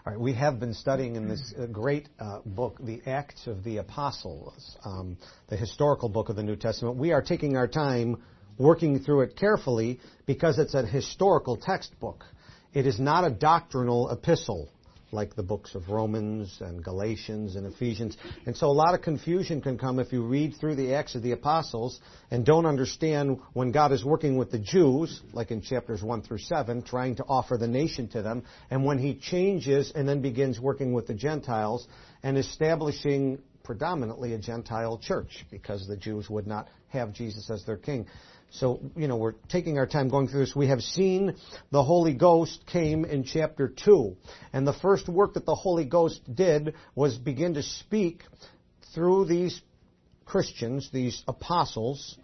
All right, we have been studying in this great book, the Acts of the Apostles, the historical book of the New Testament. We are taking our time working through it carefully because it's a historical textbook. It is not a doctrinal epistle like the books of Romans and Galatians and Ephesians. And so a lot of confusion can come if you read through the Acts of the Apostles and don't understand when God is working with the Jews, like in chapters 1 through 7, trying to offer the nation to them, and when He changes and then begins working with the Gentiles and establishing predominantly a Gentile church because the Jews would not have Jesus as their king. So, we're taking our time going through this. We have seen the Holy Ghost came in chapter 2. And the first work that the Holy Ghost did was begin to speak through these Christians, these apostles,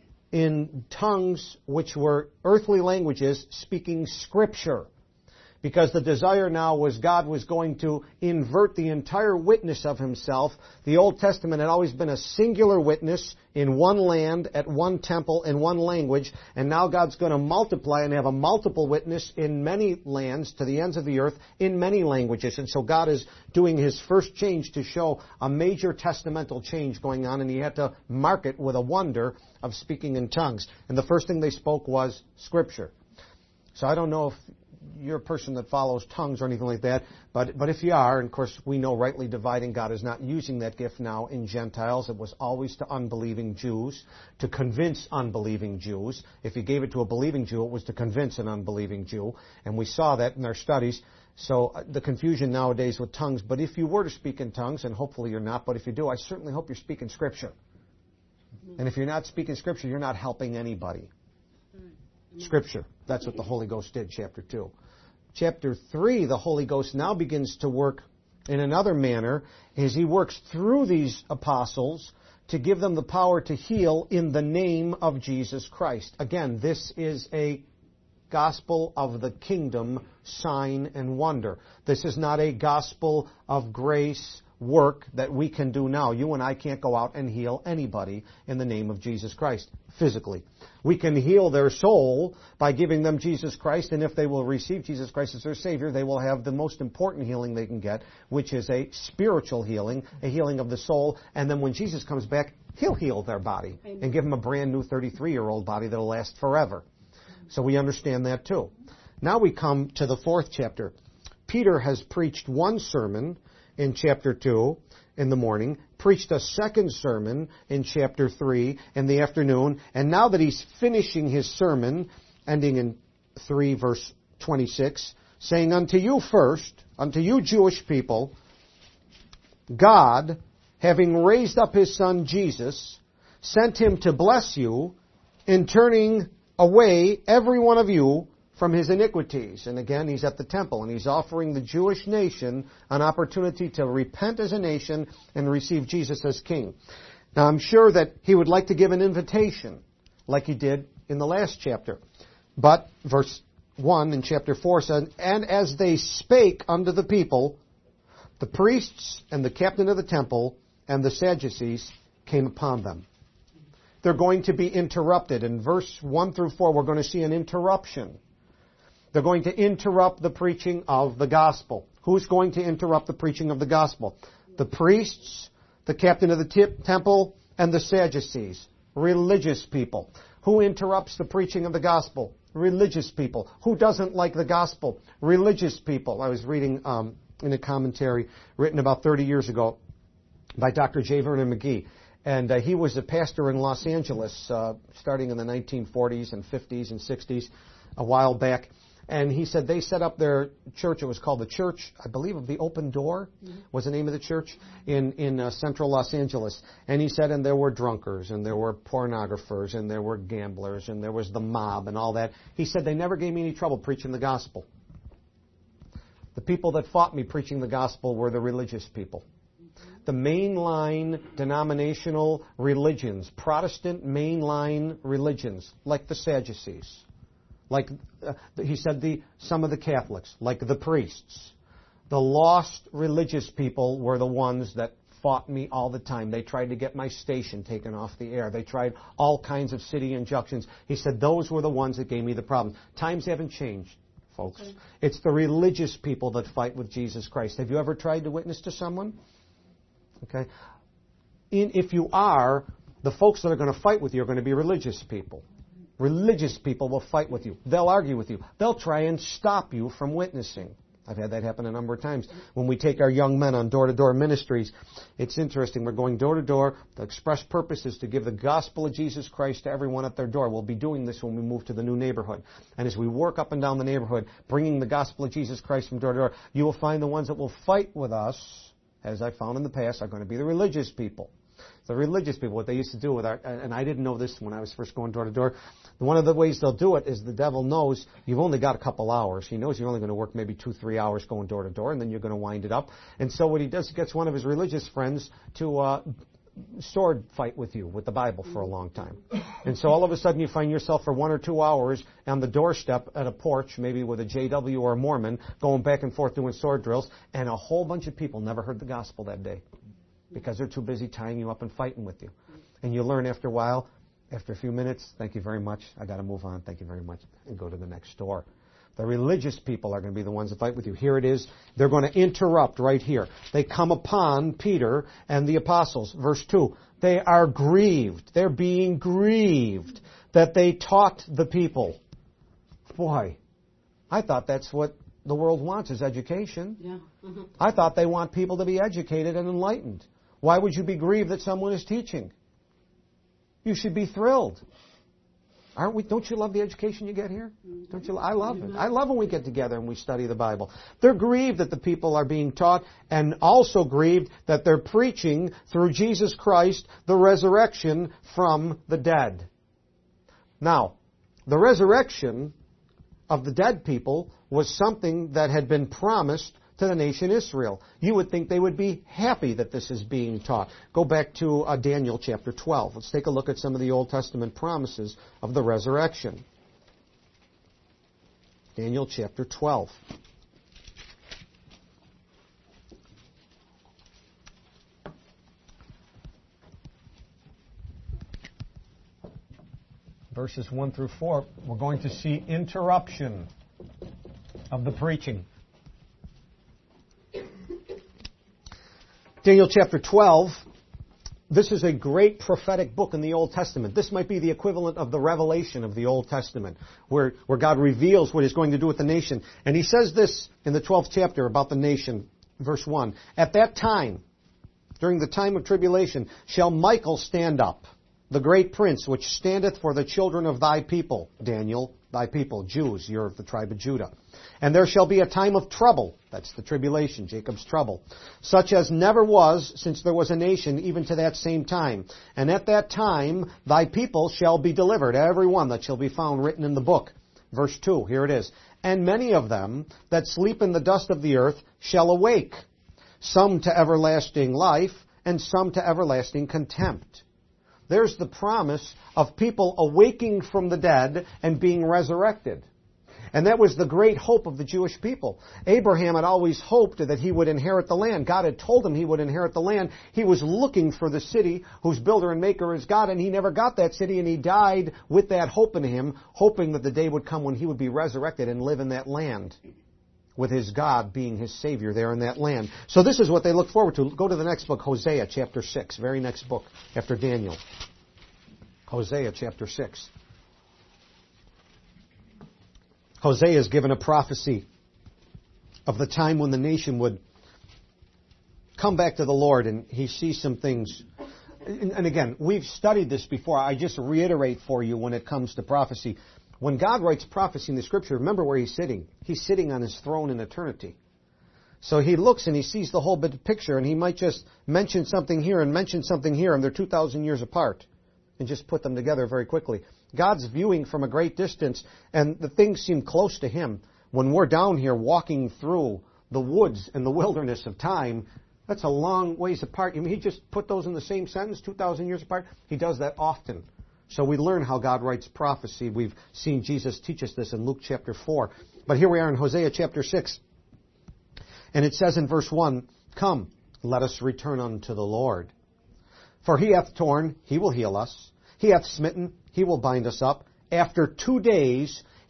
in tongues which were earthly languages, speaking Scripture. Because the desire now was God was going to invert the entire witness of Himself. The Old Testament had always been a singular witness in one land, at one temple, in one language. And now God's going to multiply and have a multiple witness in many lands, to the ends of the earth, in many languages. And so God is doing His first change to show a major testamental change going on. And He had to mark it with a wonder of speaking in tongues. And the first thing they spoke was Scripture. So I don't know if you're a person that follows tongues or anything like that, but if you are, and of course we know rightly dividing, God is not using that gift now in Gentiles. It was always to unbelieving Jews, to convince unbelieving Jews. If He gave it to a believing Jew, it was to convince an unbelieving Jew, and we saw that in our studies. So the confusion nowadays with tongues, but if you were to speak in tongues, and hopefully you're not, but if you do, I certainly hope you're speaking Scripture. And if you're not speaking Scripture, you're not helping anybody. Scripture. That's what the Holy Ghost did, chapter 2. Chapter 3, the Holy Ghost now begins to work in another manner as He works through these apostles to give them the power to heal in the name of Jesus Christ. Again, this is a gospel of the kingdom sign and wonder. This is not a gospel of grace work that we can do now. You and I can't go out and heal anybody in the name of Jesus Christ physically. We can heal their soul by giving them Jesus Christ, and if they will receive Jesus Christ as their Savior, they will have the most important healing they can get, which is a spiritual healing, a healing of the soul, and then when Jesus comes back, He'll heal their body and give them a brand new 33-year-old body that will last forever. So we understand that too. Now we come to the 4th chapter. Peter has preached one sermon in chapter 2 in the morning, preached a second sermon in chapter 3 in the afternoon, and now that he's finishing his sermon, ending in 3 verse 26, saying, "Unto you first, unto you Jewish people, God, having raised up His Son Jesus, sent Him to bless you in turning away every one of you from his iniquities." And again, he's at the temple, and he's offering the Jewish nation an opportunity to repent as a nation and receive Jesus as king. Now, I'm sure that he would like to give an invitation, like he did in the last chapter. But verse 1 in chapter 4 says, "And as they spake unto the people, the priests and the captain of the temple and the Sadducees came upon them." They're going to be interrupted. In verse 1 through 4, we're going to see an interruption. They're going to interrupt the preaching of the gospel. Who's going to interrupt the preaching of the gospel? The priests, the captain of the temple, and the Sadducees, religious people. Who interrupts the preaching of the gospel? Religious people. Who doesn't like the gospel? Religious people. I was reading in a commentary written about 30 years ago by Dr. J. Vernon McGee. And he was a pastor in Los Angeles starting in the 1940s and 50s and 60s, a while back. And he said they set up their church. It was called the Church, I believe, of the Open Door was the name of the church in central Los Angeles. And he said, and there were drunkards, and there were pornographers, and there were gamblers, and there was the mob and all that. He said they never gave me any trouble preaching the gospel. The people that fought me preaching the gospel were the religious people. The mainline denominational religions, Protestant mainline religions, like the Sadducees. Like, he said, some of the Catholics, like the priests. The lost religious people were the ones that fought me all the time. They tried to get my station taken off the air. They tried all kinds of city injunctions. He said those were the ones that gave me the problem. Times haven't changed folks. It's the religious people that fight with Jesus Christ. Have you ever tried to witness to someone? Okay. If you are, the folks that are going to fight with you are going to be religious people. Religious people will fight with you. They'll argue with you. They'll try and stop you from witnessing. I've had that happen a number of times. When we take our young men on door-to-door ministries, it's interesting. We're going door-to-door. The express purpose is to give the gospel of Jesus Christ to everyone at their door. We'll be doing this when we move to the new neighborhood. And as we work up and down the neighborhood, bringing the gospel of Jesus Christ from door to door, you will find the ones that will fight with us, as I found in the past, are going to be the religious people. The religious people, what they used to do with and I didn't know this when I was first going door to door, one of the ways they'll do it is the devil knows you've only got a couple hours. He knows you're only going to work maybe 2-3 hours going door to door, and then you're going to wind it up. And so what he does, he gets one of his religious friends to sword fight with you with the Bible for a long time. And so all of a sudden you find yourself for 1 or 2 hours on the doorstep at a porch, maybe with a JW or a Mormon, going back and forth doing sword drills, and a whole bunch of people never heard the gospel that day, because they're too busy tying you up and fighting with you. And you learn after a while, after a few minutes, thank you very much, I got to move on, thank you very much, and go to the next door. The religious people are going to be the ones that fight with you. Here it is. They're going to interrupt right here. They come upon Peter and the apostles. Verse 2, they are grieved. They're being grieved that they taught the people. Boy, I thought that's what the world wants, is education. Yeah. Mm-hmm. I thought they want people to be educated and enlightened. Why would you be grieved that someone is teaching? You should be thrilled. Aren't we? Don't you love the education you get here? Don't you? I love it. I love when we get together and we study the Bible. They're grieved that the people are being taught, and also grieved that they're preaching through Jesus Christ the resurrection from the dead. Now, the resurrection of the dead people was something that had been promised to the nation Israel. You would think they would be happy that this is being taught. Go back to Daniel chapter 12. Let's take a look at some of the Old Testament promises of the resurrection. Daniel chapter 12. Verses 1 through 4, we're going to see interruption of the preaching. Daniel chapter 12, this is a great prophetic book in the Old Testament. This might be the equivalent of the Revelation of the Old Testament, where God reveals what He's going to do with the nation. And He says this in the 12th chapter about the nation, verse 1. At that time, during the time of tribulation, shall Michael stand up, the great prince, which standeth for the children of thy people, Daniel, thy people, Jews, you're of the tribe of Judah. And there shall be a time of trouble, that's the tribulation, Jacob's trouble, such as never was since there was a nation, even to that same time. And at that time thy people shall be delivered, every one that shall be found written in the book. Verse 2, here it is. And many of them that sleep in the dust of the earth shall awake, some to everlasting life, and some to everlasting contempt. There's the promise of people awaking from the dead and being resurrected. And that was the great hope of the Jewish people. Abraham had always hoped that he would inherit the land. God had told him he would inherit the land. He was looking for the city whose builder and maker is God, and he never got that city, and he died with that hope in him, hoping that the day would come when he would be resurrected and live in that land, with his God being his Savior there in that land. So this is what they look forward to. Go to the next book, Hosea chapter 6, very next book after Daniel. Hosea chapter 6. Hosea is given a prophecy of the time when the nation would come back to the Lord, and he sees some things. And again, we've studied this before. I just reiterate for you when it comes to prophecy. When God writes prophecy in the Scripture, remember where He's sitting. He's sitting on His throne in eternity. So He looks and He sees the whole big picture, and He might just mention something here and mention something here, and they're 2,000 years apart, and just put them together very quickly. God's viewing from a great distance, and the things seem close to Him. When we're down here walking through the woods and the wilderness of time, that's a long ways apart. I mean, He just put those in the same sentence, 2,000 years apart. He does that often. So we learn how God writes prophecy. We've seen Jesus teach us this in Luke chapter 4. But here we are in Hosea chapter 6. And it says in verse 1, Come, let us return unto the Lord. For He hath torn, He will heal us. He hath smitten, He will bind us up. After 2 days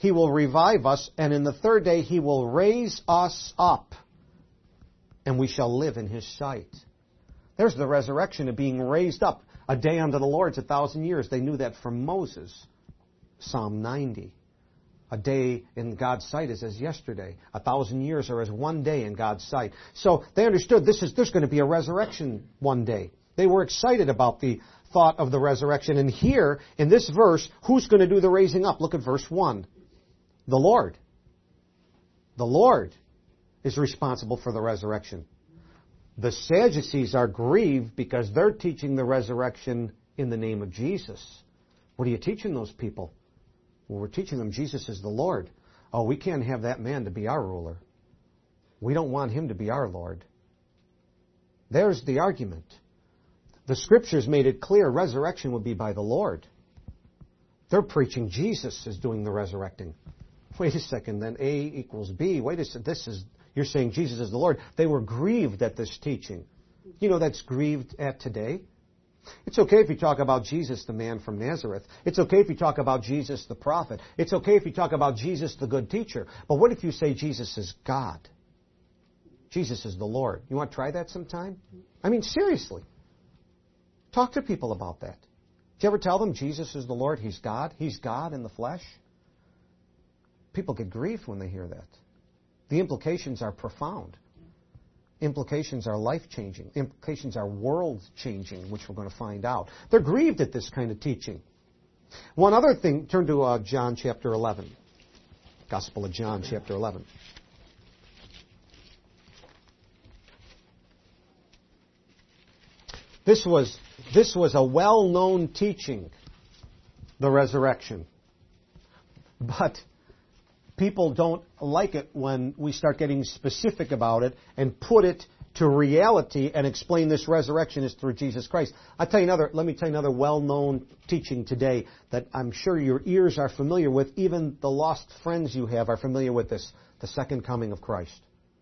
He will revive us, and in the third day He will raise us up, and we shall live in His sight. There's the resurrection of being raised up. A day unto the Lord is 1,000 years. They knew that from Moses. Psalm 90. A day in God's sight is as yesterday. 1,000 years are as one day in God's sight. So they understood there's going to be a resurrection one day. They were excited about the thought of the resurrection. And here, in this verse, who's going to do the raising up? Look at verse 1. The Lord. The Lord is responsible for the resurrection. The Sadducees are grieved because they're teaching the resurrection in the name of Jesus. What are you teaching those people? Well, we're teaching them Jesus is the Lord. Oh, we can't have that man to be our ruler. We don't want him to be our Lord. There's the argument. The Scriptures made it clear resurrection would be by the Lord. They're preaching Jesus is doing the resurrecting. Wait a second, then A equals B. Wait a second, you're saying Jesus is the Lord. They were grieved at this teaching. You know that's grieved at today. It's okay if you talk about Jesus, the man from Nazareth. It's okay if you talk about Jesus, the prophet. It's okay if you talk about Jesus, the good teacher. But what if you say Jesus is God? Jesus is the Lord. You want to try that sometime? I mean, seriously. Talk to people about that. Did you ever tell them Jesus is the Lord? He's God? He's God in the flesh? People get grief when they hear that. The implications are profound. Implications are life-changing. Implications are world-changing, which we're going to find out. They're grieved at this kind of teaching. One other thing, turn to John chapter 11. Gospel of John chapter 11. This was a well-known teaching, the resurrection. But people don't like it when we start getting specific about it and put it to reality and explain this resurrection is through Jesus Christ. Let me tell you another well-known teaching today that I'm sure your ears are familiar with. Even the lost friends you have are familiar with this, the second coming of Christ.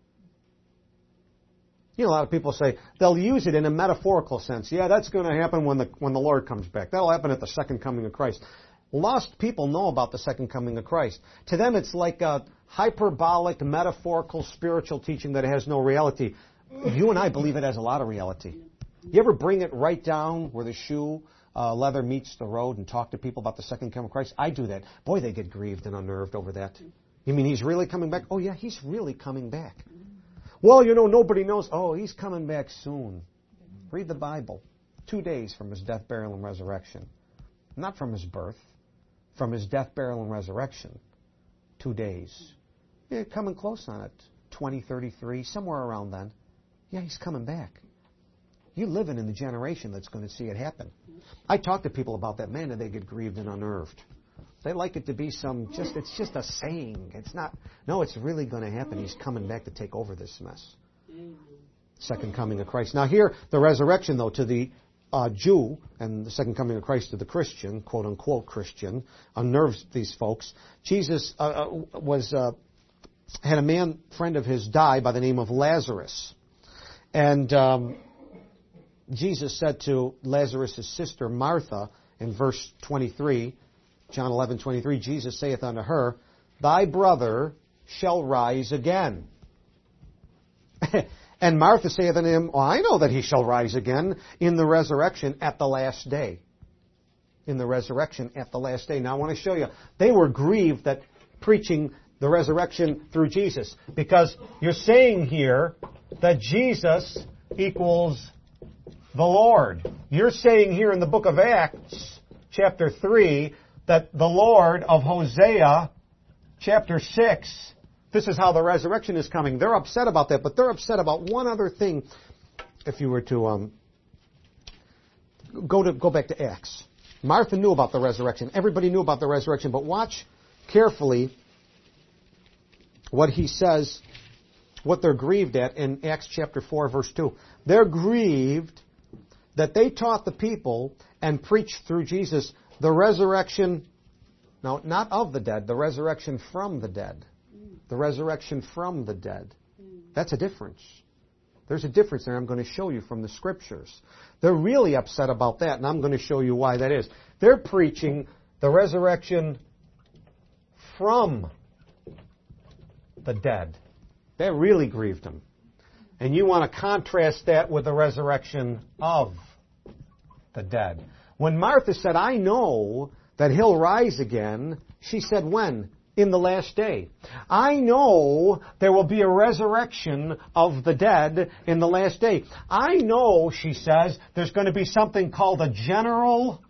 You know, a lot of people say they'll use it in a metaphorical sense. Yeah, that's going to happen when the Lord comes back. That'll happen at the second coming of Christ. Lost people know about the second coming of Christ. To them, it's like a hyperbolic, metaphorical, spiritual teaching that has no reality. You and I believe it has a lot of reality. You ever bring it right down where the shoe leather meets the road and talk to people about the second coming of Christ? I do that. Boy, they get grieved and unnerved over that. You mean He's really coming back? Oh, yeah, He's really coming back. Well, you know, nobody knows. Oh, He's coming back soon. Read the Bible. 2 days from His death, burial, and resurrection. Not from His birth. From His death, burial, and resurrection. 2 days. Yeah, coming close on it. 2033, somewhere around then. Yeah, He's coming back. You're living in the generation that's going to see it happen. I talk to people about that, man, and they get grieved and unnerved. They like it to be it's just a saying. It's not, no, it's really going to happen. He's coming back to take over this mess. Second coming of Christ. Now here, the resurrection, though, to the Jew, and the second coming of Christ to the Christian, quote-unquote Christian, unnerves these folks. Jesus had a man friend of his die by the name of Lazarus. And Jesus said to Lazarus' sister Martha in verse 23, John 11:23, Jesus saith unto her, Thy brother shall rise again. And Martha saith unto him, I know that he shall rise again in the resurrection at the last day. In the resurrection at the last day. Now I want to show you, they were grieved that preaching the resurrection through Jesus. Because you're saying here that Jesus equals the Lord. You're saying here in the book of Acts, chapter 3, that the Lord of Hosea, chapter 6, this is how the resurrection is coming. They're upset about that, but they're upset about one other thing. If you were to go back to Acts. Martha knew about the resurrection. Everybody knew about the resurrection, but watch carefully what he says, what they're grieved at in Acts chapter 4, verse 2. They're grieved that they taught the people and preached through Jesus the resurrection, now not of the dead, the resurrection from the dead. The resurrection from the dead. That's a difference. There's a difference there I'm going to show you from the Scriptures. They're really upset about that, and I'm going to show you why that is. They're preaching the resurrection from the dead. That really grieved him. And you want to contrast that with the resurrection of the dead. When Martha said, I know that he'll rise again, she said, when? In the last day. I know there will be a resurrection of the dead in the last day. I know, she says, there's going to be something called a general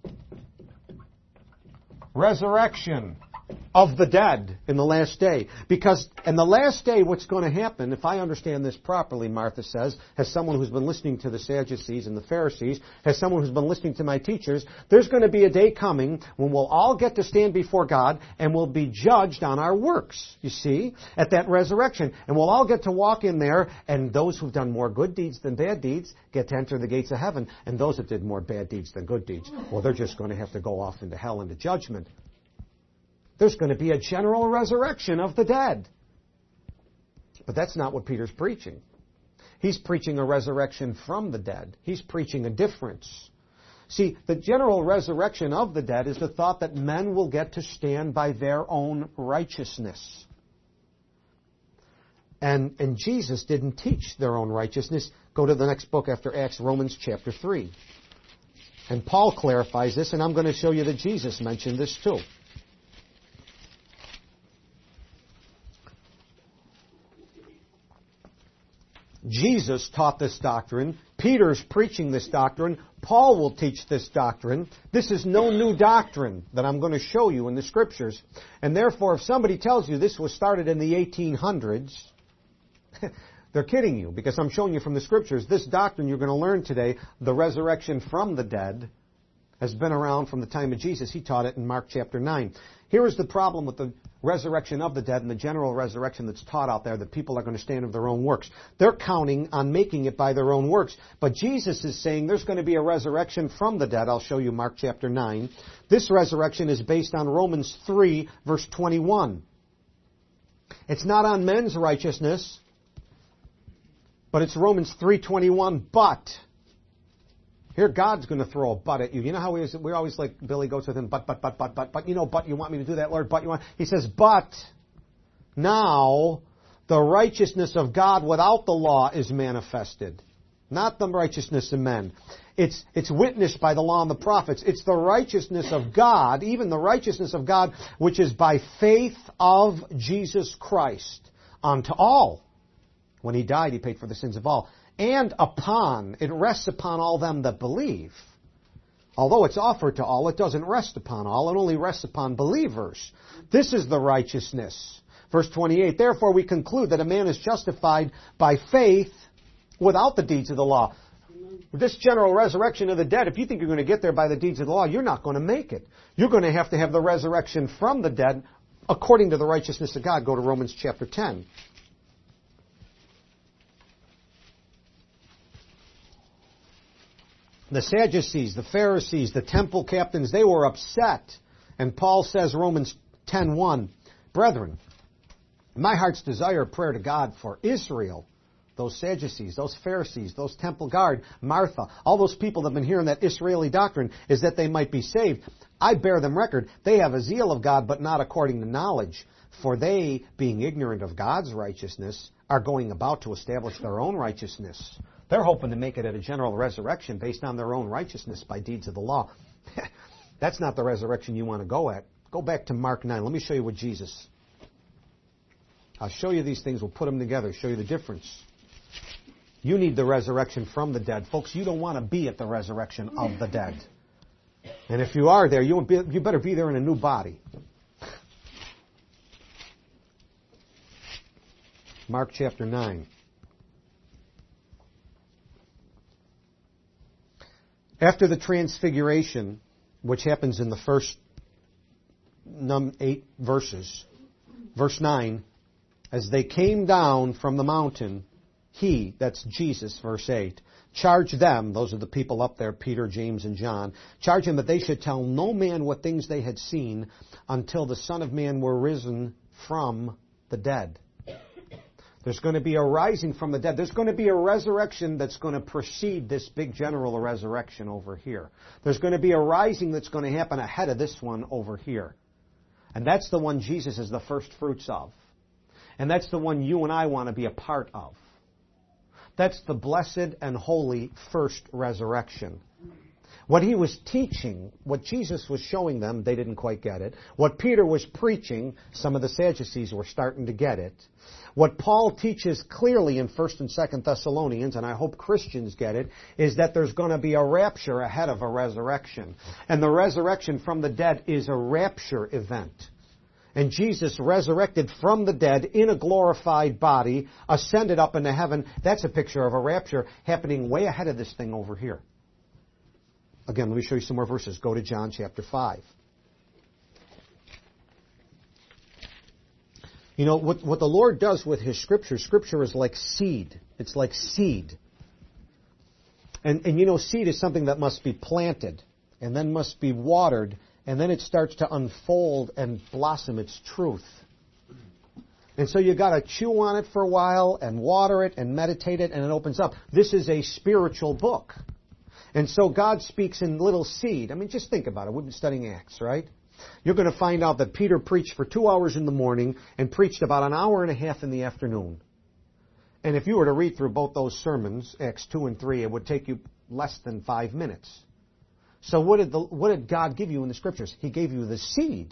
resurrection of the dead in the last day. Because in the last day, what's going to happen, if I understand this properly, Martha says, as someone who's been listening to the Sadducees and the Pharisees, as someone who's been listening to my teachers, there's going to be a day coming when we'll all get to stand before God and we'll be judged on our works, you see, at that resurrection. And we'll all get to walk in there, and those who've done more good deeds than bad deeds get to enter the gates of heaven, and those that did more bad deeds than good deeds, well, they're just going to have to go off into hell, into judgment. There's going to be a general resurrection of the dead. But that's not what Peter's preaching. He's preaching a resurrection from the dead. He's preaching a difference. See, the general resurrection of the dead is the thought that men will get to stand by their own righteousness. And Jesus didn't teach their own righteousness. Go to the next book after Acts, Romans chapter 3. And Paul clarifies this, and I'm going to show you that Jesus mentioned this too. Jesus taught this doctrine. Peter's preaching this doctrine. Paul will teach this doctrine. This is no new doctrine that I'm going to show you in the Scriptures. And therefore, if somebody tells you this was started in the 1800s, they're kidding you, because I'm showing you from the Scriptures. This doctrine you're going to learn today, the resurrection from the dead, has been around from the time of Jesus. He taught it in Mark chapter 9. Here is the problem with the resurrection of the dead and the general resurrection that's taught out there, that people are going to stand of their own works. They're counting on making it by their own works. But Jesus is saying there's going to be a resurrection from the dead. I'll show you Mark chapter 9. This resurrection is based on Romans 3, verse 21. It's not on men's righteousness, but it's Romans 3:21, but. Here, God's going to throw a but at you. You know how we always like, Billy goes with him, but, you know, but you want me to do that, Lord, but you want. He says, but now the righteousness of God without the law is manifested. Not the righteousness of men. It's witnessed by the law and the prophets. It's the righteousness of God, even the righteousness of God, which is by faith of Jesus Christ unto all. When He died, He paid for the sins of all. And it rests upon all them that believe. Although it's offered to all, it doesn't rest upon all. It only rests upon believers. This is the righteousness. Verse 28, therefore we conclude that a man is justified by faith without the deeds of the law. This general resurrection of the dead, if you think you're going to get there by the deeds of the law, you're not going to make it. You're going to have the resurrection from the dead according to the righteousness of God. Go to Romans chapter 10. The Sadducees, the Pharisees, the temple captains, they were upset. And Paul says, Romans 10:1, brethren, my heart's desire, prayer to God for Israel, those Sadducees, those Pharisees, those temple guard, Martha, all those people that have been hearing that Israeli doctrine, is that they might be saved. I bear them record. They have a zeal of God, but not according to knowledge. For they, being ignorant of God's righteousness, are going about to establish their own righteousness. They're hoping to make it at a general resurrection based on their own righteousness by deeds of the law. That's not the resurrection you want to go at. Go back to Mark 9. Let me show you what Jesus. I'll show you these things. We'll put them together, show you the difference. You need the resurrection from the dead. Folks, you don't want to be at the resurrection of the dead. And if you are there, you better be there in a new body. Mark chapter 9. After the transfiguration, which happens in the first 8 verses, verse 9, as they came down from the mountain, He, that's Jesus, verse 8, charged them, those are the people up there, Peter, James, and John, charged them that they should tell no man what things they had seen until the Son of Man were risen from the dead. There's going to be a rising from the dead. There's going to be a resurrection that's going to precede this big general resurrection over here. There's going to be a rising that's going to happen ahead of this one over here. And that's the one Jesus is the first fruits of. And that's the one you and I want to be a part of. That's the blessed and holy first resurrection. What he was teaching, what Jesus was showing them, they didn't quite get it. What Peter was preaching, some of the Sadducees were starting to get it. What Paul teaches clearly in 1st and 2nd Thessalonians, and I hope Christians get it, is that there's going to be a rapture ahead of a resurrection. And the resurrection from the dead is a rapture event. And Jesus resurrected from the dead in a glorified body, ascended up into heaven. That's a picture of a rapture happening way ahead of this thing over here. Again, let me show you some more verses. Go to John chapter 5. You know, what the Lord does with His Scripture is like seed. It's like seed. And you know, seed is something that must be planted, and then must be watered, and then it starts to unfold and blossom its truth. And so you got to chew on it for a while, and water it, and meditate it, and it opens up. This is a spiritual book. And so God speaks in little seed. I mean, just think about it. We've been studying Acts, right? You're going to find out that Peter preached for 2 hours in the morning and preached about an hour and a half in the afternoon. And if you were to read through both those sermons, Acts 2 and 3, it would take you less than 5 minutes. So what did God give you in the Scriptures? He gave you the seed.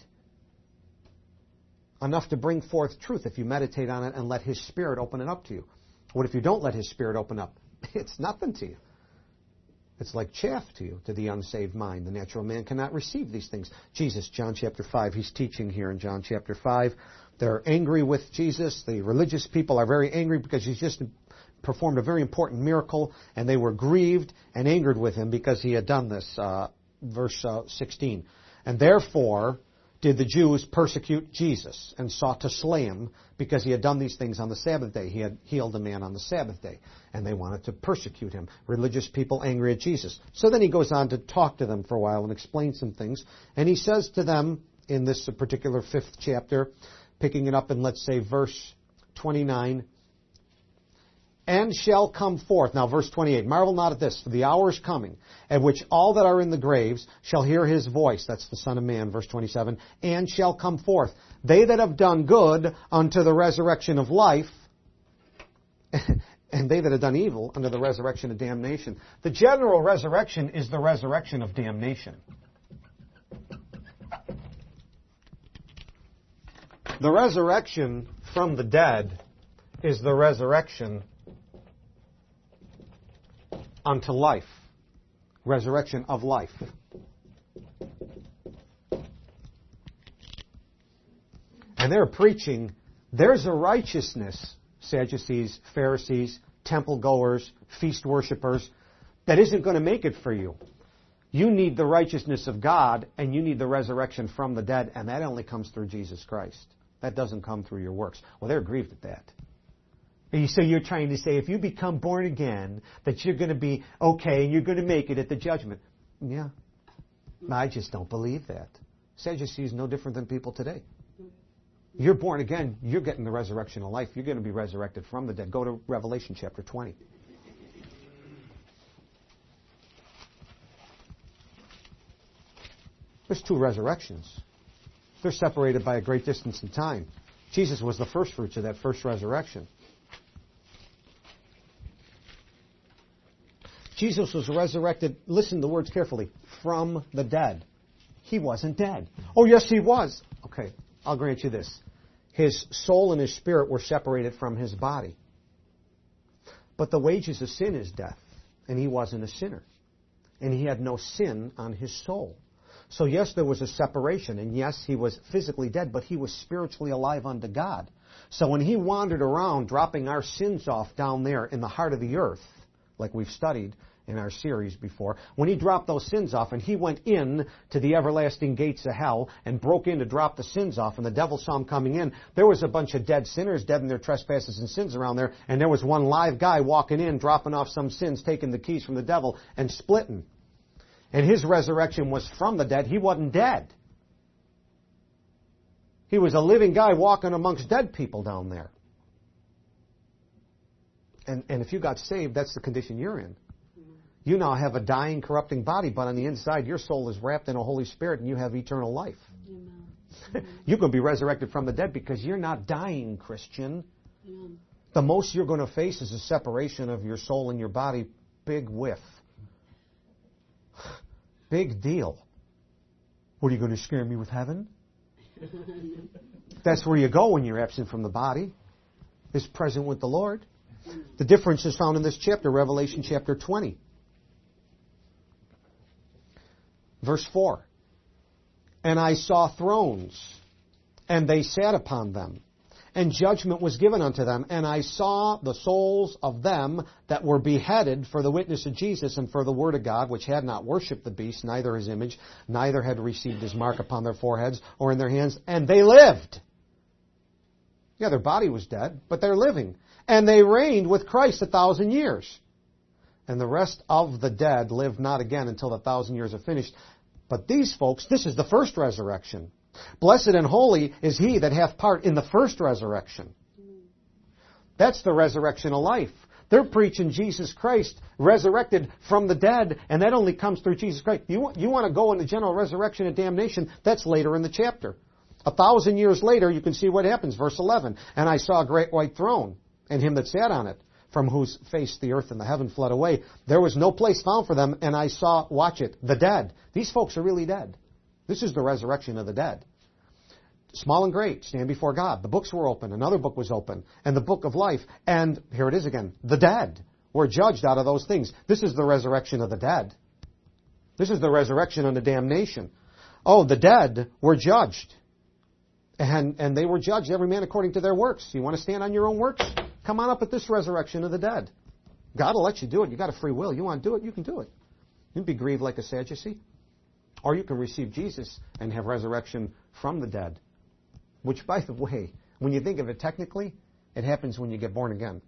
Enough to bring forth truth if you meditate on it and let His Spirit open it up to you. What if you don't let His Spirit open up? It's nothing to you. It's like chaff to you, to the unsaved mind. The natural man cannot receive these things. Jesus, John chapter 5, He's teaching here in John chapter 5. They're angry with Jesus. The religious people are very angry because He's just performed a very important miracle, and they were grieved and angered with Him because He had done this. Verse 16. And therefore did the Jews persecute Jesus and sought to slay Him because He had done these things on the Sabbath day. He had healed a man on the Sabbath day, and they wanted to persecute Him. Religious people angry at Jesus. So then He goes on to talk to them for a while and explain some things. And He says to them in this particular 5th chapter, picking it up in, let's say, verse 29, and shall come forth. Now, verse 28, marvel not at this, for the hour is coming, at which all that are in the graves shall hear His voice. That's the Son of Man, verse 27, and shall come forth. They that have done good unto the resurrection of life, and they that have done evil unto the resurrection of damnation. The general resurrection is the resurrection of damnation. The resurrection from the dead is the resurrection unto life. Resurrection of life. And they're preaching, there's a righteousness, Sadducees, Pharisees, temple goers, feast worshippers, that isn't going to make it for you. You need the righteousness of God, and you need the resurrection from the dead, and that only comes through Jesus Christ. That doesn't come through your works. Well, they're grieved at that. So you're trying to say if you become born again, that you're going to be okay and you're going to make it at the judgment. Yeah. I just don't believe that. Sadducees is no different than people today. You're born again, you're getting the resurrection of life. You're going to be resurrected from the dead. Go to Revelation chapter 20. There's 2 resurrections. They're separated by a great distance in time. Jesus was the first fruits of that first resurrection. Jesus was resurrected, listen to the words carefully, from the dead. He wasn't dead. Oh, yes, He was. Okay, I'll grant you this. His soul and His spirit were separated from His body. But the wages of sin is death, and He wasn't a sinner. And He had no sin on His soul. So yes, there was a separation, and yes, He was physically dead, but He was spiritually alive unto God. So when He wandered around dropping our sins off down there in the heart of the earth, like we've studied in our series before, when He dropped those sins off and He went in to the everlasting gates of hell and broke in to drop the sins off, and the devil saw Him coming in, there was a bunch of dead sinners, dead in their trespasses and sins around there, and there was one live guy walking in, dropping off some sins, taking the keys from the devil and splitting. And His resurrection was from the dead. He wasn't dead. He was a living guy walking amongst dead people down there. And if you got saved, that's the condition you're in. You now have a dying, corrupting body, but on the inside, your soul is wrapped in a Holy Spirit, and you have eternal life. Amen. You're going to be resurrected from the dead because you're not dying, Christian. Amen. The most you're going to face is a separation of your soul and your body. Big whiff. Big deal. What, are you going to scare me with heaven? That's where you go when you're absent from the body, is present with the Lord. The difference is found in this chapter, Revelation chapter 20. Verse 4. And I saw thrones, and they sat upon them, and judgment was given unto them. And I saw the souls of them that were beheaded for the witness of Jesus and for the word of God, which had not worshipped the beast, neither his image, neither had received his mark upon their foreheads or in their hands, and they lived. Yeah, their body was dead, but they're living. And they reigned with Christ 1,000 years. And the rest of the dead lived not again until the 1,000 years are finished. But these folks, this is the first resurrection. Blessed and holy is he that hath part in the first resurrection. That's the resurrection of life. They're preaching Jesus Christ resurrected from the dead, and that only comes through Jesus Christ. You want to go into general resurrection and damnation, that's later in the chapter. 1,000 years later, you can see what happens. Verse 11, and I saw a great white throne, and him that sat on it, from whose face the earth and the heaven fled away. There was no place found for them, and I saw, watch it, the dead. These folks are really dead. This is the resurrection of the dead. Small and great stand before God. The books were open. Another book was open, and the book of life. And here it is again. The dead were judged out of those things. This is the resurrection of the dead. This is the resurrection unto damnation. Oh, the dead were judged. And they were judged, every man according to their works. You want to stand on your own works? Come on up at this resurrection of the dead. God will let you do it. You got a free will. You want to do it, you can do it. You can be grieved like a Sadducee. Or you can receive Jesus and have resurrection from the dead. Which, by the way, when you think of it technically, it happens when you get born again.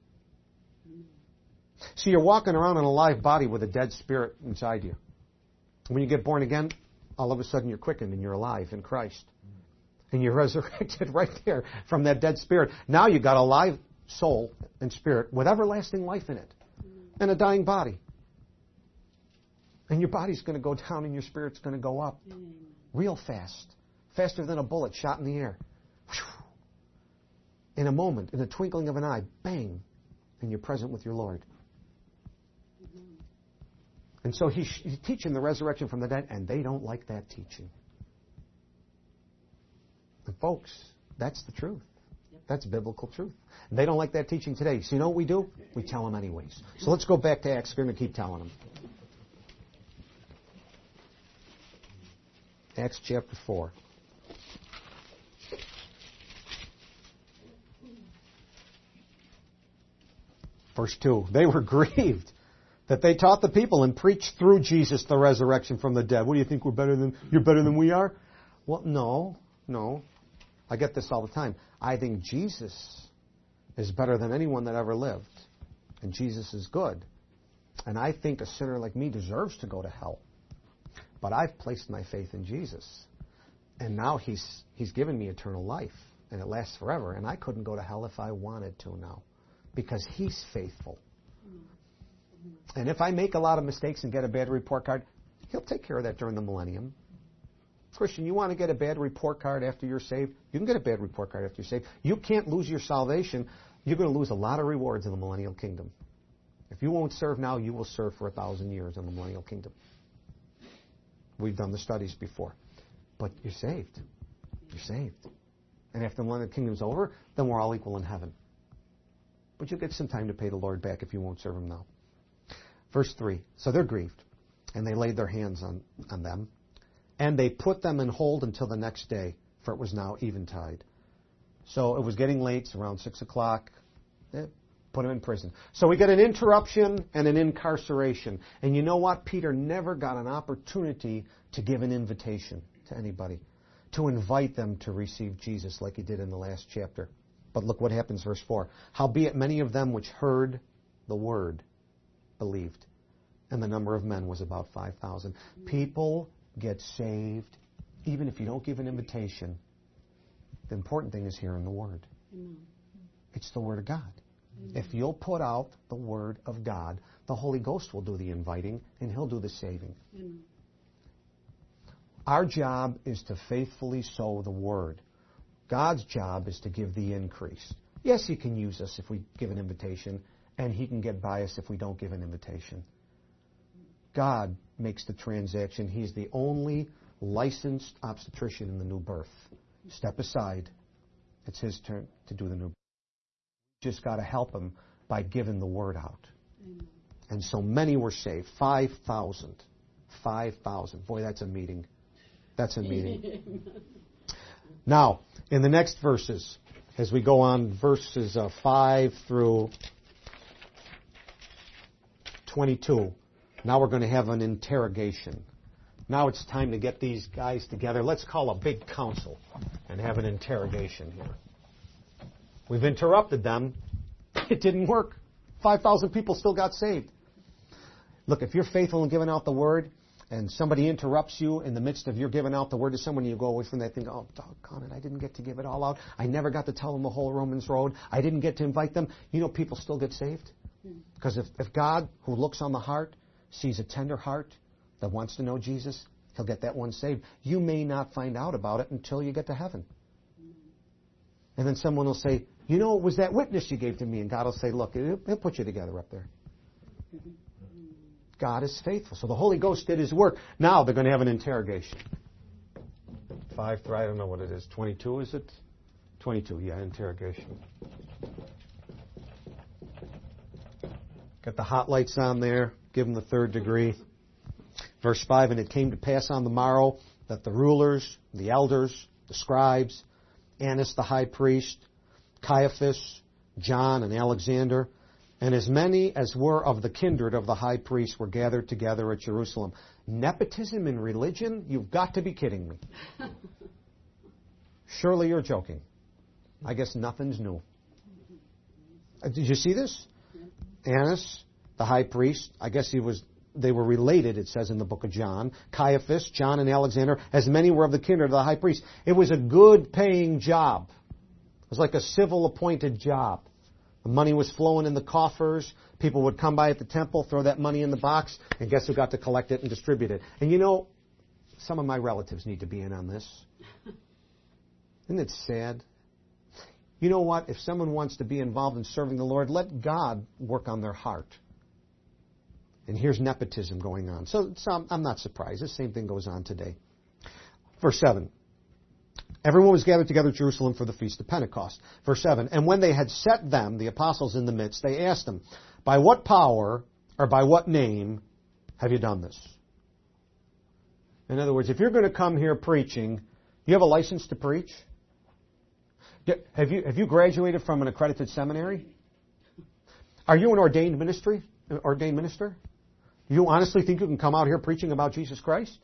So you're walking around in a live body with a dead spirit inside you. When you get born again, all of a sudden you're quickened and you're alive in Christ. And you're resurrected right there from that dead spirit. Now you've got a live soul and spirit with everlasting life in it. And a dying body. And your body's going to go down and your spirit's going to go up. Real fast. Faster than a bullet shot in the air. In a moment, in a twinkling of an eye, bang, and you're present with your Lord. And so he's teaching the resurrection from the dead, and they don't like that teaching. And folks, that's the truth. That's biblical truth. And they don't like that teaching today. So you know what we do? We tell them anyways. So let's go back to Acts. We're going to keep telling them. Acts chapter 4. Verse 2. They were grieved that they taught the people and preached through Jesus the resurrection from the dead. What do you think, you're better than we are? Well, no. I get this all the time. I think Jesus is better than anyone that ever lived. And Jesus is good. And I think a sinner like me deserves to go to hell. But I've placed my faith in Jesus. And now He's given me eternal life. And it lasts forever. And I couldn't go to hell if I wanted to now. Because He's faithful. And if I make a lot of mistakes and get a bad report card, He'll take care of that during the millennium. Christian, you want to get a bad report card after you're saved? You can get a bad report card after you're saved. You can't lose your salvation. You're going to lose a lot of rewards in the millennial kingdom. If you won't serve now, you will serve for 1,000 years in the millennial kingdom. We've done the studies before. But you're saved. You're saved. And after the millennial kingdom's over, then we're all equal in heaven. But you'll get some time to pay the Lord back if you won't serve Him now. Verse 3. So they're grieved, and they laid their hands on them, and they put them in hold until the next day, for it was now eventide. So it was getting late, it's around 6 o'clock. Put them in prison. So we get an interruption and an incarceration. And you know what? Peter never got an opportunity to give an invitation to anybody, to invite them to receive Jesus like he did in the last chapter. But look what happens, verse 4. Howbeit many of them which heard the word believed, and the number of men was about 5,000. People get saved even if you don't give an invitation. The important thing is hearing the word. It's the word of God. If you'll put out the word of God, the Holy Ghost will do the inviting and He'll do the saving. Our job is to faithfully sow the word. God's job is to give the increase. Yes, He can use us if we give an invitation, and He can get by us if we don't give an invitation. God makes the transaction. He's the only licensed obstetrician in the new birth. Step aside. It's His turn to do the new birth. Just got to help Him by giving the word out. Amen. And so many were saved. 5,000. 5,000. Boy, that's a meeting. That's a meeting. Now, in the next verses, as we go on, verses 5 through 22, now we're going to have an interrogation. Now it's time to get these guys together. Let's call a big council and have an interrogation here. We've interrupted them. It didn't work. 5,000 people still got saved. Look, if you're faithful in giving out the word, and somebody interrupts you in the midst of your giving out the word to someone, you go away from that thinking, oh, doggone it, I didn't get to give it all out. I never got to tell them the whole Romans road. I didn't get to invite them. You know, people still get saved. Because if God, who looks on the heart, sees a tender heart that wants to know Jesus, He'll get that one saved. You may not find out about it until you get to heaven. And then someone will say, you know, it was that witness you gave to me. And God will say, look, He'll put you together up there. God is faithful. So the Holy Ghost did His work. Now they're going to have an interrogation. 5 through, I don't know what it is. 22, is it? 22, yeah, interrogation. Got the hot lights on there. Give them the third degree. Verse 5, and it came to pass on the morrow that the rulers, the elders, the scribes, Annas the high priest, Caiaphas, John, and Alexander, and as many as were of the kindred of the high priest were gathered together at Jerusalem. Nepotism in religion? You've got to be kidding me. Surely you're joking. I guess nothing's new. Did you see this? Annas, the high priest, I guess they were related, it says in the book of John. Caiaphas, John, and Alexander, as many were of the kindred of the high priest. It was a good paying job. It was like a civil appointed job. The money was flowing in the coffers. People would come by at the temple, throw that money in the box, and guess who got to collect it and distribute it? And you know, some of my relatives need to be in on this. Isn't it sad? You know what? If someone wants to be involved in serving the Lord, let God work on their heart. And here's nepotism going on. So I'm not surprised. The same thing goes on today. Verse 7. Everyone was gathered together at Jerusalem for the feast of Pentecost. Verse 7. And when they had set them, the apostles, in the midst, they asked them, by what power or by what name have you done this? In other words, if you're going to come here preaching, you have a license to preach? Have you graduated from an accredited seminary? Are you an ordained minister? Do you honestly think you can come out here preaching about Jesus Christ?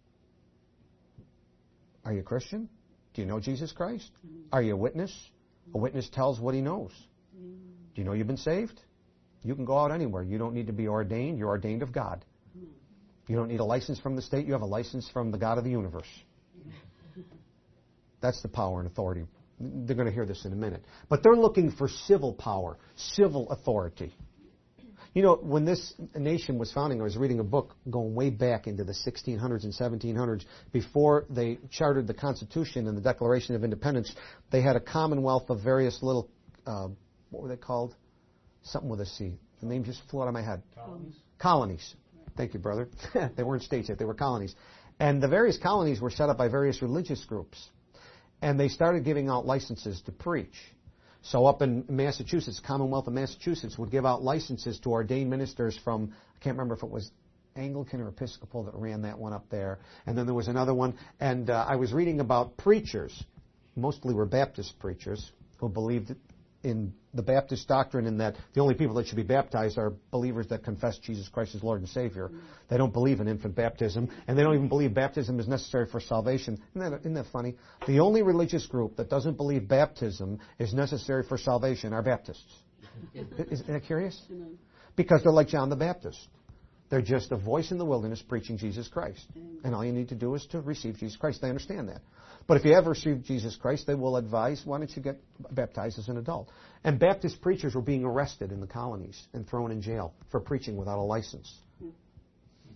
Are you a Christian? Do you know Jesus Christ? Are you a witness? A witness tells what he knows. Do you know you've been saved? You can go out anywhere. You don't need to be ordained. You're ordained of God. You don't need a license from the state. You have a license from the God of the universe. That's the power and authority. They're going to hear this in a minute. But they're looking for civil power, civil authority. You know, when this nation was founding, I was reading a book going way back into the 1600s and 1700s. Before they chartered the Constitution and the Declaration of Independence, they had a commonwealth of various little, what were they called? Something with a C. The name just flew out of my head. Colonies. Thank you, brother. They weren't states yet. They were colonies. And the various colonies were set up by various religious groups. And they started giving out licenses to preach. So up in Massachusetts, Commonwealth of Massachusetts would give out licenses to ordained ministers from, I can't remember if it was Anglican or Episcopal that ran that one up there. And then there was another one. And I was reading about preachers, mostly were Baptist preachers, who believed in the Baptist doctrine in that the only people that should be baptized are believers that confess Jesus Christ as Lord and Savior. They don't believe in infant baptism, and they don't even believe baptism is necessary for salvation. Isn't that funny? The only religious group that doesn't believe baptism is necessary for salvation are Baptists. Isn't that curious? Because they're like John the Baptist. They're just a voice in the wilderness preaching Jesus Christ. And all you need to do is to receive Jesus Christ. They understand that. But if you have received Jesus Christ, they will advise, why don't you get baptized as an adult? And Baptist preachers were being arrested in the colonies and thrown in jail for preaching without a license.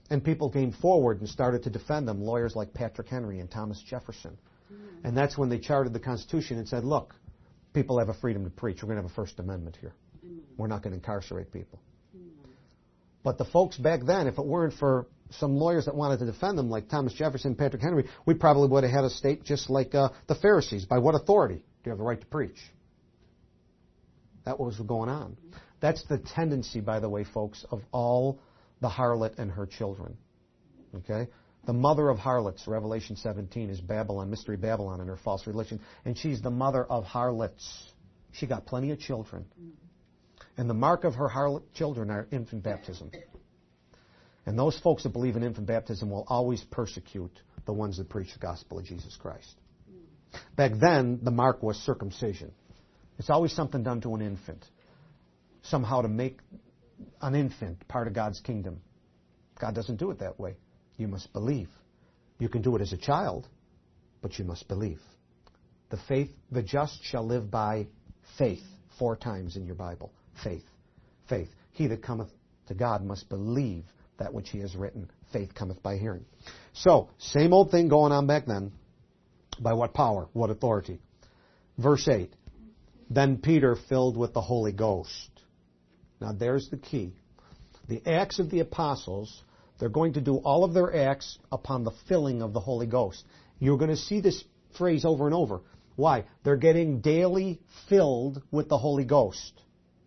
And people came forward and started to defend them, lawyers like Patrick Henry and Thomas Jefferson. And that's when they charted the Constitution and said, look, people have a freedom to preach. We're going to have a First Amendment here. We're not going to incarcerate people. But the folks back then, if it weren't for some lawyers that wanted to defend them, like Thomas Jefferson and Patrick Henry, we probably would have had a state just like the Pharisees. By what authority do you have the right to preach? That was going on. That's the tendency, by the way, folks, of all the harlot and her children. Okay? The mother of harlots, Revelation 17, is Babylon, Mystery Babylon, and her false religion. And she's the mother of harlots. She got plenty of children. And the mark of her harlot children are infant baptism. And those folks that believe in infant baptism will always persecute the ones that preach the gospel of Jesus Christ. Back then, the mark was circumcision. It's always something done to an infant. Somehow to make an infant part of God's kingdom. God doesn't do it that way. You must believe. You can do it as a child, but you must believe. The just shall live by faith. 4 times in your Bible. Faith. Faith. He that cometh to God must believe that which he has written. Faith cometh by hearing. So, same old thing going on back then. By what power? What authority? Verse 8. Then Peter filled with the Holy Ghost. Now there's the key. The Acts of the Apostles, they're going to do all of their acts upon the filling of the Holy Ghost. You're going to see this phrase over and over. Why? They're getting daily filled with the Holy Ghost.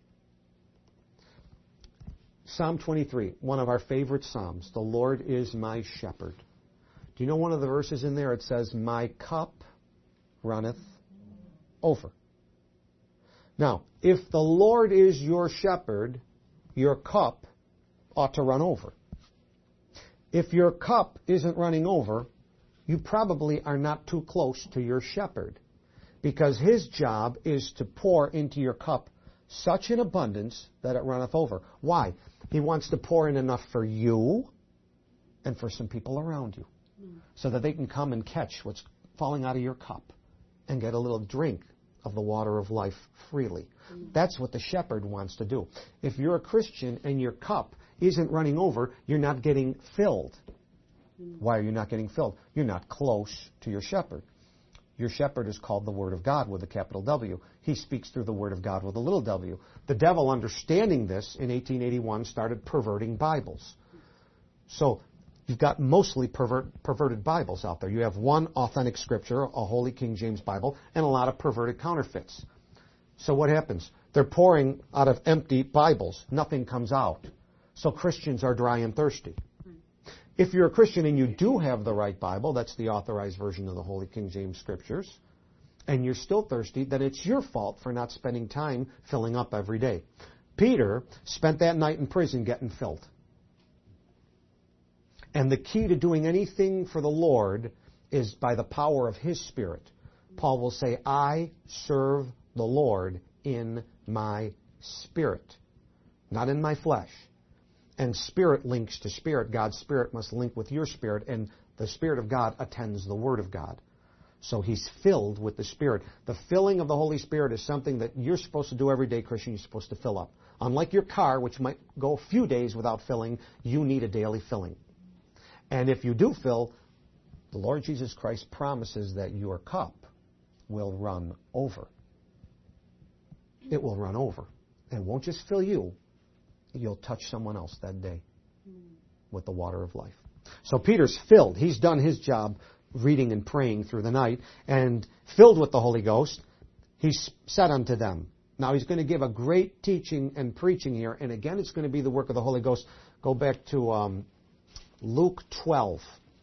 Psalm 23, one of our favorite Psalms. The Lord is my shepherd. Do you know one of the verses in there? It says, my cup runneth over. Now, if the Lord is your shepherd, your cup ought to run over. If your cup isn't running over, you probably are not too close to your shepherd, because his job is to pour into your cup such an abundance that it runneth over. Why? He wants to pour in enough for you and for some people around you, so that they can come and catch what's falling out of your cup and get a little drink of the water of life freely. That's what the shepherd wants to do. If you're a Christian and your cup isn't running over, you're not getting filled. Why are you not getting filled? You're not close to your shepherd. Your shepherd is called the Word of God with a capital W. He speaks through the Word of God with a little w. The devil, understanding this in 1881, started perverting Bibles. So you've got mostly perverted Bibles out there. You have one authentic Scripture, a Holy King James Bible, and a lot of perverted counterfeits. So what happens? They're pouring out of empty Bibles. Nothing comes out. So Christians are dry and thirsty. If you're a Christian and you do have the right Bible, that's the authorized version of the Holy King James Scriptures, and you're still thirsty, then it's your fault for not spending time filling up every day. Peter spent that night in prison getting filled. And the key to doing anything for the Lord is by the power of His Spirit. Paul will say, I serve the Lord in my spirit, not in my flesh. And spirit links to spirit. God's Spirit must link with your spirit, and the Spirit of God attends the Word of God. So he's filled with the Spirit. The filling of the Holy Spirit is something that you're supposed to do every day, Christian. You're supposed to fill up. Unlike your car, which might go a few days without filling, you need a daily filling. And if you do fill, the Lord Jesus Christ promises that your cup will run over. It will run over. And won't just fill you. You'll touch someone else that day with the water of life. So Peter's filled. He's done his job reading and praying through the night, and filled with the Holy Ghost, he said unto them. Now he's going to give a great teaching and preaching here, and again it's going to be the work of the Holy Ghost. Go back to Luke 12.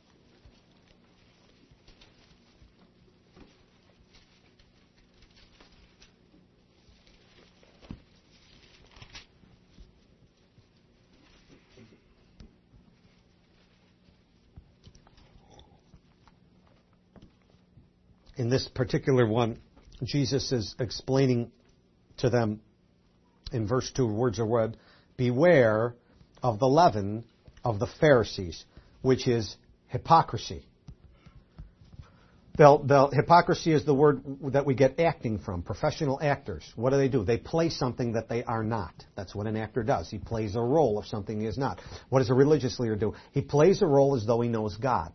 In this particular one, Jesus is explaining to them in verse 2, words are read, beware of the leaven of the Pharisees, which is hypocrisy. Hypocrisy is the word that we get acting from, professional actors. What do? They play something that they are not. That's what an actor does. He plays a role of something he is not. What does a religious leader do? He plays a role as though he knows God.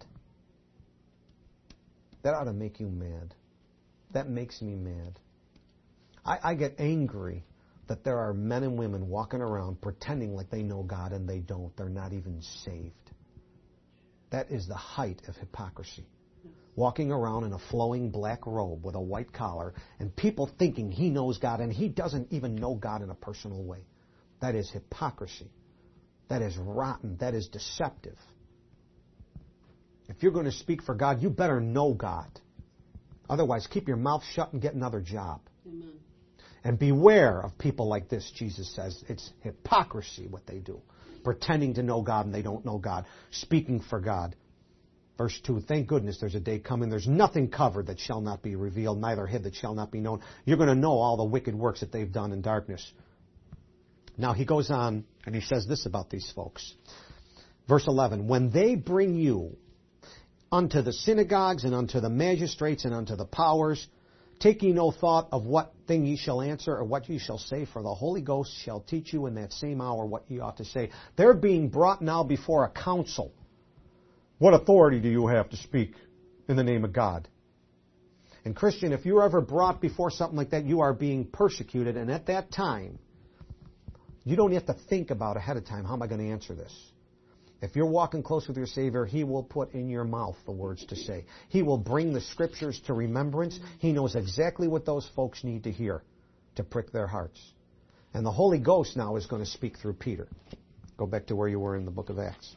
That ought to make you mad. That makes me mad. I get angry that there are men and women walking around pretending like they know God and they don't. They're not even saved. That is the height of hypocrisy. Walking around in a flowing black robe with a white collar and people thinking he knows God and he doesn't even know God in a personal way. That is hypocrisy. That is rotten. That is deceptive. If you're going to speak for God, you better know God. Otherwise, keep your mouth shut and get another job. Amen. And beware of people like this, Jesus says. It's hypocrisy what they do. Pretending to know God and they don't know God. Speaking for God. Verse 2, thank goodness there's a day coming. There's nothing covered that shall not be revealed, neither hid that shall not be known. You're going to know all the wicked works that they've done in darkness. Now he goes on and he says this about these folks. Verse 11, when they bring you unto the synagogues and unto the magistrates and unto the powers, take ye no thought of what thing ye shall answer or what ye shall say, for the Holy Ghost shall teach you in that same hour what ye ought to say. They're being brought now before a council. What authority do you have to speak in the name of God? And Christian, if you're ever brought before something like that, you are being persecuted. And at that time, you don't have to think about ahead of time, how am I going to answer this? If you're walking close with your Savior, He will put in your mouth the words to say. He will bring the Scriptures to remembrance. He knows exactly what those folks need to hear to prick their hearts. And the Holy Ghost now is going to speak through Peter. Go back to where you were in the book of Acts.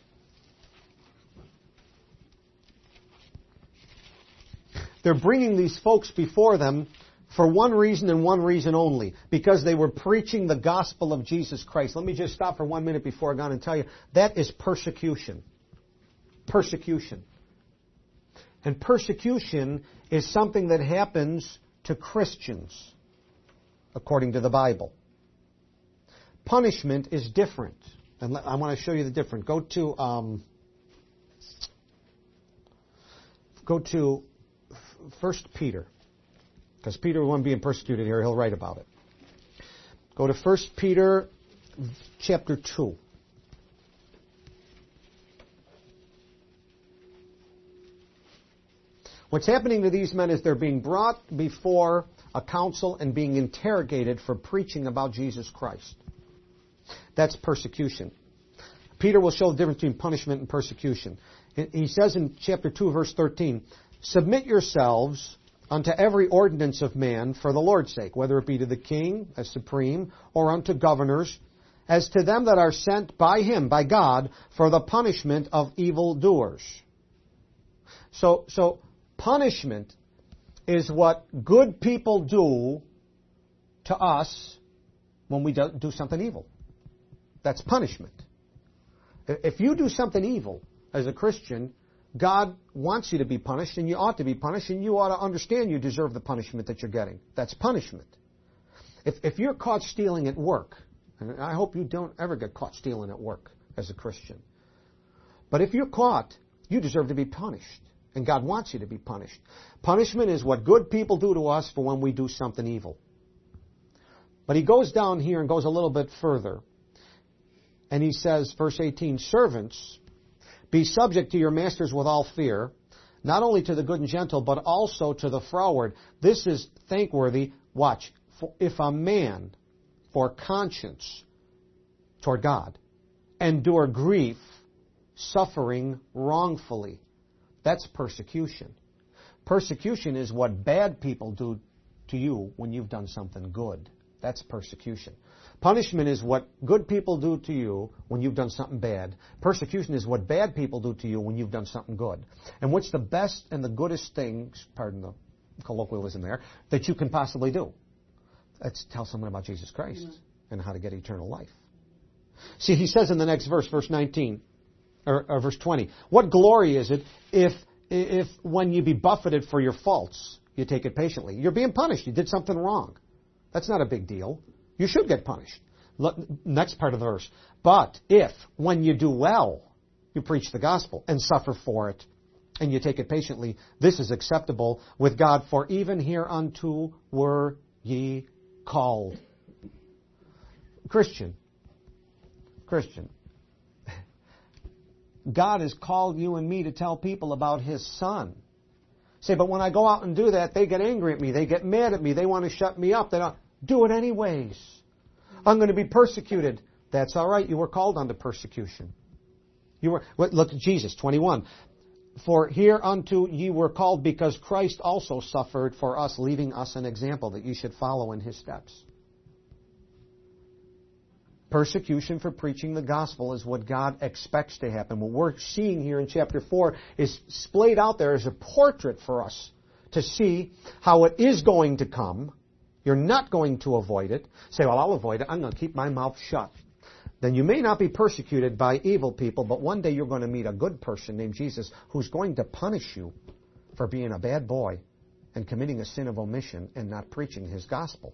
They're bringing these folks before them for one reason and one reason only, because they were preaching the gospel of Jesus Christ. Let me just stop for 1 minute before I go on and tell you, that is persecution. Persecution. And persecution is something that happens to Christians, according to the Bible. Punishment is different. And I want to show you the difference. Go to 1 Peter. Because Peter, the one being persecuted here, he'll write about it. Go to 1 Peter chapter 2. What's happening to these men is they're being brought before a council and being interrogated for preaching about Jesus Christ. That's persecution. Peter will show the difference between punishment and persecution. He says in chapter 2, verse 13, submit yourselves unto every ordinance of man for the Lord's sake, whether it be to the king as supreme, or unto governors, as to them that are sent by him, by God, for the punishment of evildoers. So punishment is what good people do to us when we do something evil. That's punishment. If you do something evil as a Christian, God wants you to be punished, and you ought to be punished, and you ought to understand you deserve the punishment that you're getting. That's punishment. If you're caught stealing at work, and I hope you don't ever get caught stealing at work as a Christian, but if you're caught, you deserve to be punished, and God wants you to be punished. Punishment is what good people do to us for when we do something evil. But he goes down here and goes a little bit further, and he says, verse 18, servants, be subject to your masters with all fear, not only to the good and gentle, but also to the froward. This is thankworthy. Watch. If a man, for conscience toward God, endure grief, suffering wrongfully. That's persecution. Persecution is what bad people do to you when you've done something good. That's persecution. Punishment is what good people do to you when you've done something bad. Persecution is what bad people do to you when you've done something good. And what's the best and the goodest things, pardon the colloquialism there, that you can possibly do? Let's tell someone about Jesus Christ and how to get eternal life. See, he says in the next verse, verse 19, or verse 20, what glory is it if when you be buffeted for your faults, you take it patiently? You're being punished. You did something wrong. That's not a big deal. You should get punished. Next part of the verse. But if, when you do well, you preach the gospel and suffer for it, and you take it patiently, this is acceptable with God, for even hereunto were ye called. Christian, God has called you and me to tell people about His Son. Say, but when I go out and do that, they get angry at me, they get mad at me, they want to shut me up. They don't do it anyways. I'm going to be persecuted. That's all right. You were called unto persecution. Look at Jesus, 21. For hereunto ye were called, because Christ also suffered for us, leaving us an example that ye should follow in His steps. Persecution for preaching the gospel is what God expects to happen. What we're seeing here in chapter 4 is splayed out there as a portrait for us to see how it is going to come. You're not going to avoid it. Say, well, I'll avoid it. I'm going to keep my mouth shut. Then you may not be persecuted by evil people, but one day you're going to meet a good person named Jesus who's going to punish you for being a bad boy and committing a sin of omission and not preaching His gospel.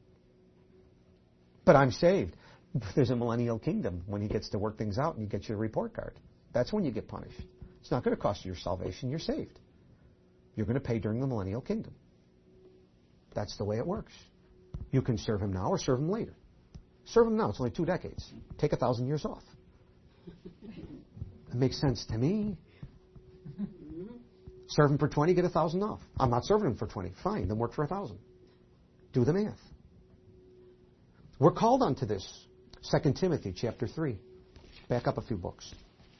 But I'm saved. There's a millennial kingdom when He gets to work things out and you get your report card. That's when you get punished. It's not going to cost you your salvation. You're saved. You're going to pay during the millennial kingdom. That's the way it works. You can serve Him now or serve Him later. Serve Him now. It's only 2 decades. Take 1,000 years off. It makes sense to me. Serve Him for 20, get 1,000 off. I'm not serving Him for 20. Fine, then work for 1,000. Do the math. We're called unto this. 2 Timothy chapter 3. Back up a few books.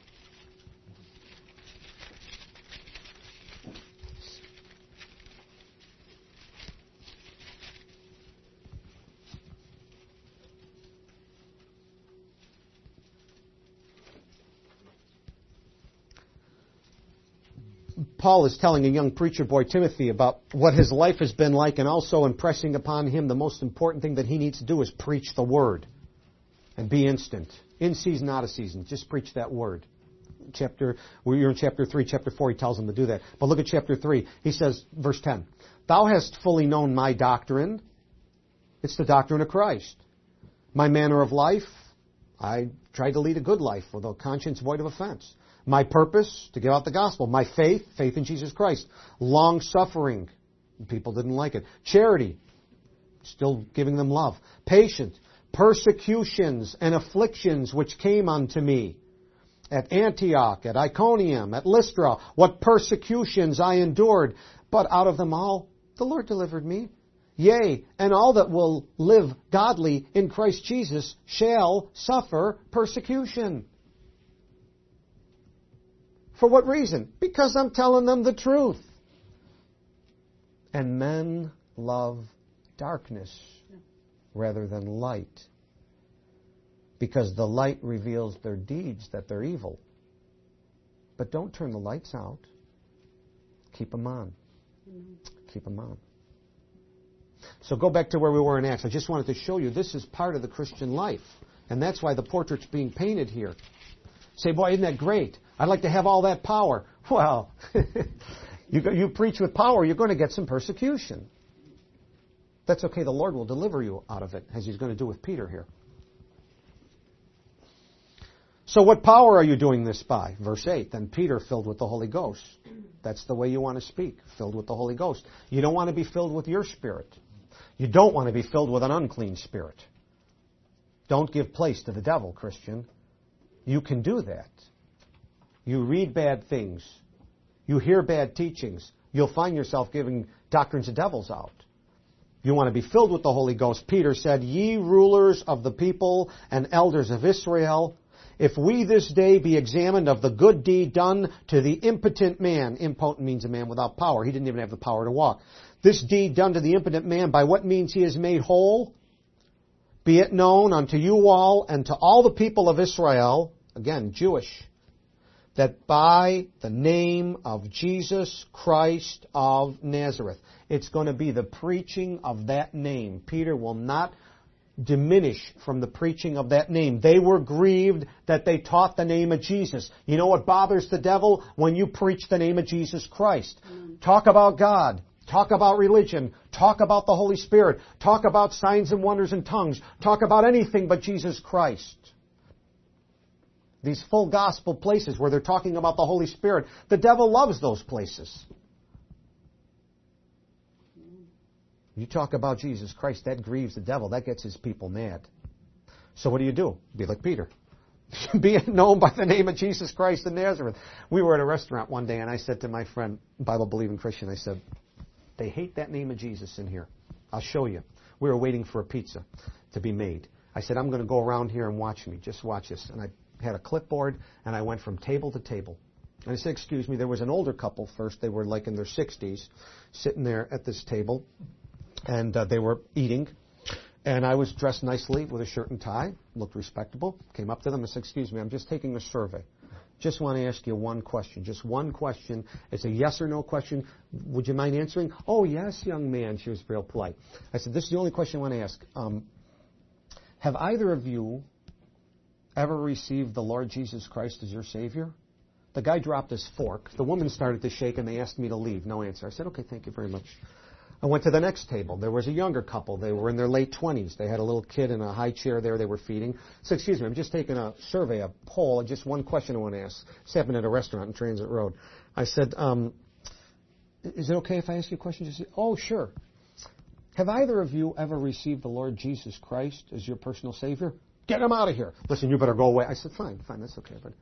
Paul is telling a young preacher boy, Timothy, about what his life has been like, and also impressing upon him the most important thing that he needs to do is preach the Word and be instant. In season, out of season. Just preach that Word. You're in chapter 3, chapter 4, he tells him to do that. But look at chapter 3. He says, verse 10, Thou hast fully known my doctrine. It's the doctrine of Christ. My manner of life, I tried to lead a good life with a conscience void of offense. My purpose, to give out the gospel. My faith in Jesus Christ. Long-suffering, people didn't like it. Charity, still giving them love. Patient, persecutions and afflictions which came unto me. At Antioch, at Iconium, at Lystra, what persecutions I endured. But out of them all, the Lord delivered me. Yea, and all that will live godly in Christ Jesus shall suffer persecution. For what reason? Because I'm telling them the truth. And men love darkness rather than light, because the light reveals their deeds, that they're evil. But don't turn the lights out. Keep them on. Keep them on. So go back to where we were in Acts. I just wanted to show you this is part of the Christian life. And that's why the portrait's being painted here. Say, boy, isn't that great? I'd like to have all that power. Well, you preach with power, you're going to get some persecution. That's okay. The Lord will deliver you out of it, as He's going to do with Peter here. So what power are you doing this by? Verse 8, then Peter filled with the Holy Ghost. That's the way you want to speak, filled with the Holy Ghost. You don't want to be filled with your spirit. You don't want to be filled with an unclean spirit. Don't give place to the devil, Christian. You can do that. You read bad things. You hear bad teachings. You'll find yourself giving doctrines of devils out. You want to be filled with the Holy Ghost. Peter said, Ye rulers of the people and elders of Israel, if we this day be examined of the good deed done to the impotent man. Impotent means a man without power. He didn't even have the power to walk. This deed done to the impotent man, by what means he is made whole, be it known unto you all and to all the people of Israel, again, Jewish, that by the name of Jesus Christ of Nazareth, it's going to be the preaching of that name. Peter will not diminish from the preaching of that name. They were grieved that they taught the name of Jesus. You know what bothers the devil? When you preach the name of Jesus Christ. Talk about God. Talk about religion. Talk about the Holy Spirit. Talk about signs and wonders and tongues. Talk about anything but Jesus Christ. These full gospel places where they're talking about the Holy Spirit. The devil loves those places. You talk about Jesus Christ, that grieves the devil. That gets his people mad. So what do? Be like Peter. Be known by the name of Jesus Christ of Nazareth. We were at a restaurant one day, and I said to my friend, Bible-believing Christian, I said, they hate that name of Jesus in here. I'll show you. We were waiting for a pizza to be made. I said, I'm going to go around here and watch me. Just watch this. And I had a clipboard, and I went from table to table. And I said, excuse me, there was an older couple first. They were like in their 60s, sitting there at this table, and they were eating. And I was dressed nicely with a shirt and tie, looked respectable. Came up to them and said, excuse me, I'm just taking a survey. Just want to ask you one question. Just one question. It's a yes or no question. Would you mind answering? Oh, yes, young man. She was real polite. I said, this is the only question I want to ask. Have either of you ever received the Lord Jesus Christ as your Savior? The guy dropped his fork. The woman started to shake, and they asked me to leave. No answer. I said, okay, thank you very much. I went to the next table. There was a younger couple. They were in their late 20s. They had a little kid in a high chair there they were feeding. So, excuse me, I'm just taking a survey, a poll, just one question I want to ask. This happened at a restaurant in Transit Road. I said, is it okay if I ask you a question? Just, oh, sure. Have either of you ever received the Lord Jesus Christ as your personal Savior? Get him out of here. Listen, you better go away. I said, fine, that's okay. But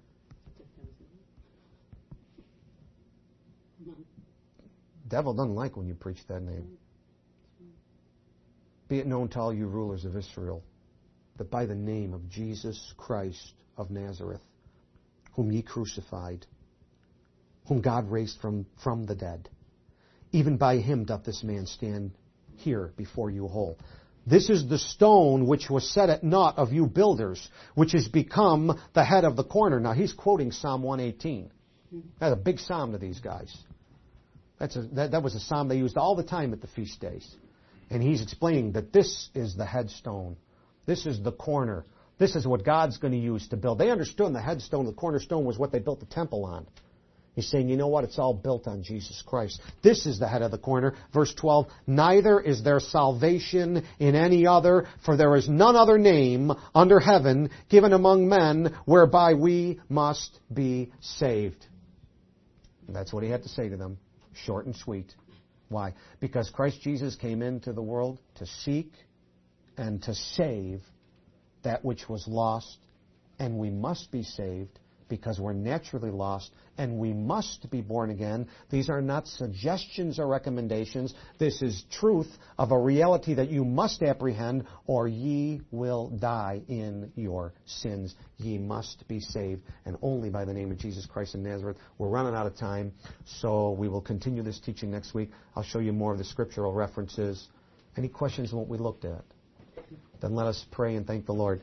devil doesn't like when you preach that name. Be it known to all you rulers of Israel that by the name of Jesus Christ of Nazareth, whom ye crucified, whom God raised from the dead, even by him doth this man stand here before you whole. This is the stone which was set at naught of you builders, which has become the head of the corner. Now he's quoting Psalm 118. That's a big psalm to these guys. That was a psalm they used all the time at the feast days. And he's explaining that this is the headstone. This is the corner. This is what God's going to use to build. They understood the headstone, the cornerstone, was what they built the temple on. He's saying, you know what? It's all built on Jesus Christ. This is the head of the corner. Verse 12, neither is there salvation in any other, for there is none other name under heaven given among men whereby we must be saved. And that's what he had to say to them. Short and sweet. Why? Because Christ Jesus came into the world to seek and to save that which was lost, and we must be saved because we're naturally lost, and we must be born again. These are not suggestions or recommendations. This is truth of a reality that you must apprehend, or ye will die in your sins. Ye must be saved, and only by the name of Jesus Christ of Nazareth. We're running out of time, so we will continue this teaching next week. I'll show you more of the scriptural references. Any questions on what we looked at? Then let us pray and thank the Lord.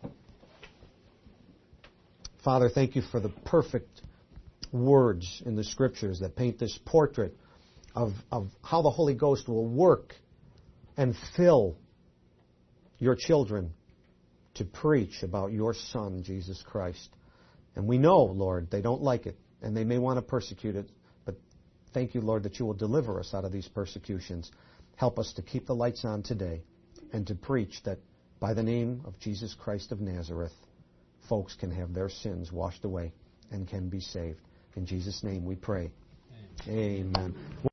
Father, thank you for the perfect words in the Scriptures that paint this portrait of how the Holy Ghost will work and fill your children to preach about your Son, Jesus Christ. And we know, Lord, they don't like it, and they may want to persecute it, but thank you, Lord, that you will deliver us out of these persecutions. Help us to keep the lights on today and to preach that by the name of Jesus Christ of Nazareth, folks can have their sins washed away and can be saved. In Jesus' name we pray. Amen.